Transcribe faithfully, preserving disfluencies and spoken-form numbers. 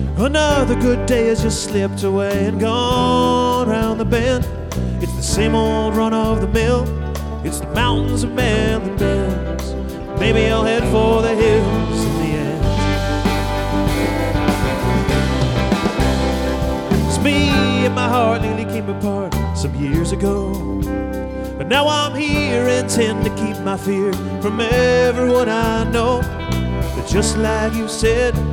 Another good day has just slipped away and gone round the bend. It's the same old run of the mill. It's the mountains of Medley Bends. Maybe I'll head for the hills in the end. It's me and my heart nearly came apart some years ago, but now I'm here and tend to keep my fear from everyone I know. But just like you said,